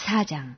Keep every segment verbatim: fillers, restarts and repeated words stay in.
사 장.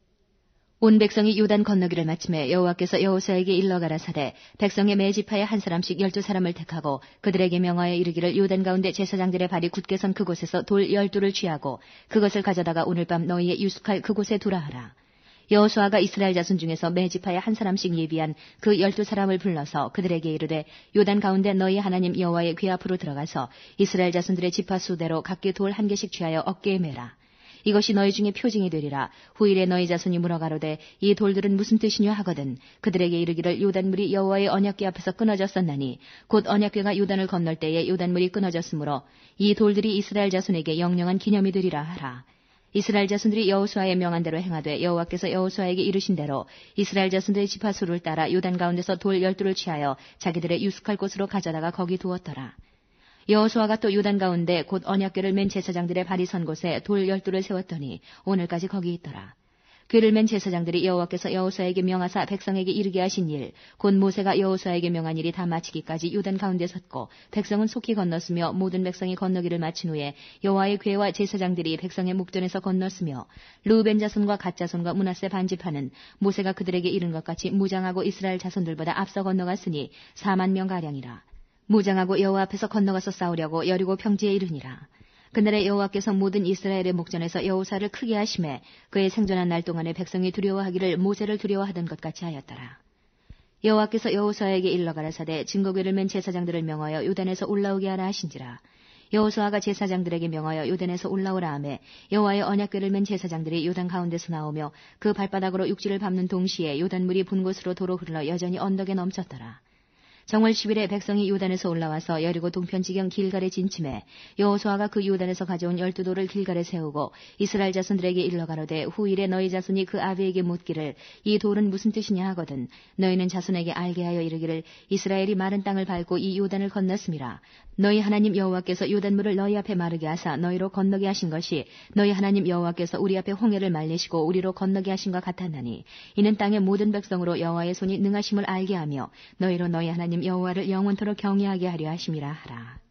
온 백성이 요단 건너기를 마침에 여호와께서 여호수아에게 일러 가라사대 백성의 매 지파에 한 사람씩 열두 사람을 택하고 그들에게 명하여 이르기를 요단 가운데 제사장들의 발이 굳게 선 그곳에서 돌 열두를 취하고 그것을 가져다가 오늘 밤 너희의 유숙할 그곳에 두라 하라. 여호수아가 이스라엘 자손 중에서 매 지파에 한 사람씩 예비한 그 열두 사람을 불러서 그들에게 이르되 요단 가운데 너희 하나님 여호와의 궤 앞으로 들어가서 이스라엘 자손들의 지파 수대로 각기 돌 한 개씩 취하여 어깨에 매라. 이것이 너희 중에 표징이 되리라. 후일에 너희 자손이 물어가로되 이 돌들은 무슨 뜻이냐 하거든 그들에게 이르기를 요단물이 여호와의 언약궤 앞에서 끊어졌었나니 곧 언약궤가 요단을 건널 때에 요단물이 끊어졌으므로 이 돌들이 이스라엘 자손에게 영영한 기념이 되리라 하라. 이스라엘 자손들이 여호수아의 명한 대로 행하되 여호와께서 여호수아에게 이르신 대로 이스라엘 자손들의 지파수를 따라 요단 가운데서 돌 열두를 취하여 자기들의 유숙할 곳으로 가져다가 거기 두었더라. 여호수아가 또 요단 가운데 곧 언약궤를 맨 제사장들의 발이 선 곳에 돌 열두를 세웠더니 오늘까지 거기 있더라. 궤를 맨 제사장들이 여호와께서 여호수아에게 명하사 백성에게 이르게 하신 일, 곧 모세가 여호수아에게 명한 일이 다 마치기까지 요단 가운데 섰고 백성은 속히 건넜으며 모든 백성이 건너기를 마친 후에 여호와의 궤와 제사장들이 백성의 목전에서 건넜으며 르우벤 자손과 갓 자손과 므낫세 반지파는 모세가 그들에게 이른 것 같이 무장하고 이스라엘 자손들보다 앞서 건너갔으니 사만 명 가량이라. 무장하고 여호와 앞에서 건너가서 싸우려고 여리고 평지에 이르니라. 그날에 여호와께서 모든 이스라엘의 목전에서 여호수아를 크게 하심에 그의 생존한 날 동안에 백성이 두려워하기를 모세를 두려워하던 것 같이 하였더라. 여호와께서 여호수아에게 일러 가라사대 증거궤를 맨 제사장들을 명하여 요단에서 올라오게 하라 하신지라. 여호수아가 제사장들에게 명하여 요단에서 올라오라 하매 여호와의 언약궤를 맨 제사장들이 요단 가운데서 나오며 그 발바닥으로 육지를 밟는 동시에 요단물이 분 곳으로 도로 흘러 여전히 언덕에 넘쳤더라. 정월 십 일에 백성이 요단에서 올라와서 여리고 동편지경 길갈에 진침해 여호수아가 그 요단에서 가져온 열두 돌을 길갈에 세우고 이스라엘 자손들에게 일러 가로되 후일에 너희 자손이 그 아비에게 묻기를 이 돌은 무슨 뜻이냐 하거든 너희는 자손에게 알게 하여 이르기를 이스라엘이 마른 땅을 밟고 이 요단을 건넜음이라. 너희 하나님 여호와께서 요단물을 너희 앞에 마르게 하사 너희로 건너게 하신 것이 너희 하나님 여호와께서 우리 앞에 홍해를 말리시고 우리로 건너게 하신과 같았나니 이는 땅의 모든 백성으로 여호와의 손이 능하심을 알게 하며 너희로 너희 하나님 여호와를 영원토록 경외하게 하려 하심이라 하라.